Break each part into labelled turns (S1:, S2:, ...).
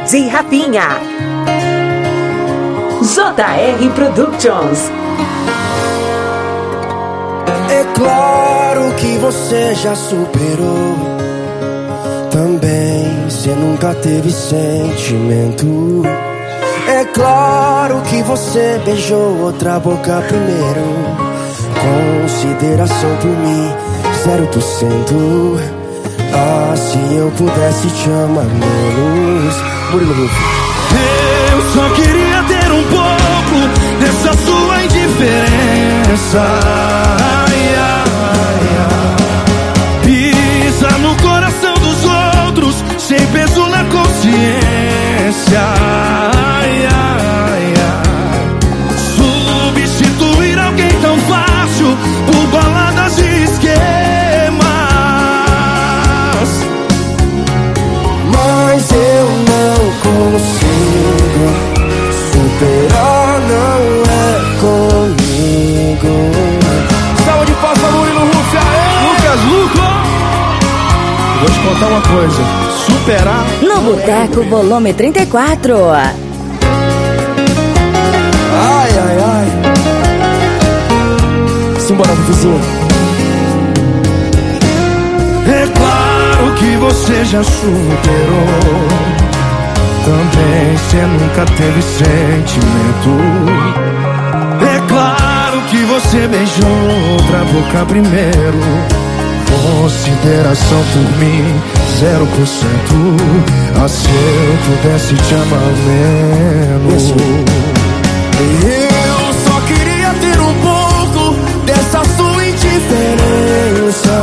S1: DJ Rafinha. JR Productions.
S2: É claro que você já superou. Também você nunca teve sentimento. É claro que você beijou outra boca primeiro. Consideração por mim, 0%. Ah, se eu pudesse te amar menos. Murilo Rufo.
S3: Eu só queria ter um pouco dessa sua indiferença. Ai, ai, ai. Pisa no coração dos outros, sem peso na consciência. Ai, ai, ai. Substituir alguém tão fácil por baladas e esquemas.
S2: Mas eu não consigo superar, não é comigo. Salva de palmas pra Murilo Rufo,
S3: Lucas Luco! Vou te contar uma coisa: superar.
S4: No Boteco Volume 34.
S2: Ai, ai, ai. Simbora, Rufizinho.
S3: É claro que você já superou. Também você nunca teve sentimento. É claro que você beijou outra boca primeiro. Consideração por mim, 0%. Ah, se eu pudesse te amar menos.
S2: Eu só queria ter um pouco dessa sua indiferença.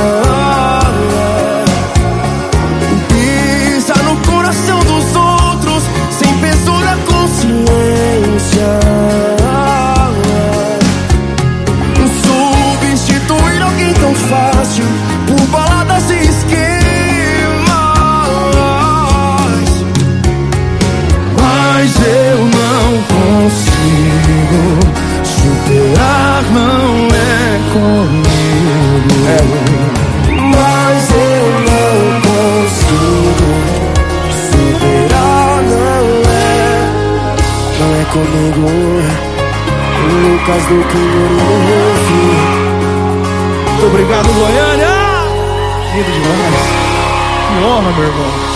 S2: Pisa no coração dos outros, sem peso na consciência. Substituir alguém tão fácil por baladas e esquemas.
S3: Mas eu não consigo superar, não é comigo.
S2: Mas eu não consigo superar, não é comigo. Lucas do Quinhorino.
S3: Muito obrigado, Goiânia! Lindo demais. Que honra, meu irmão.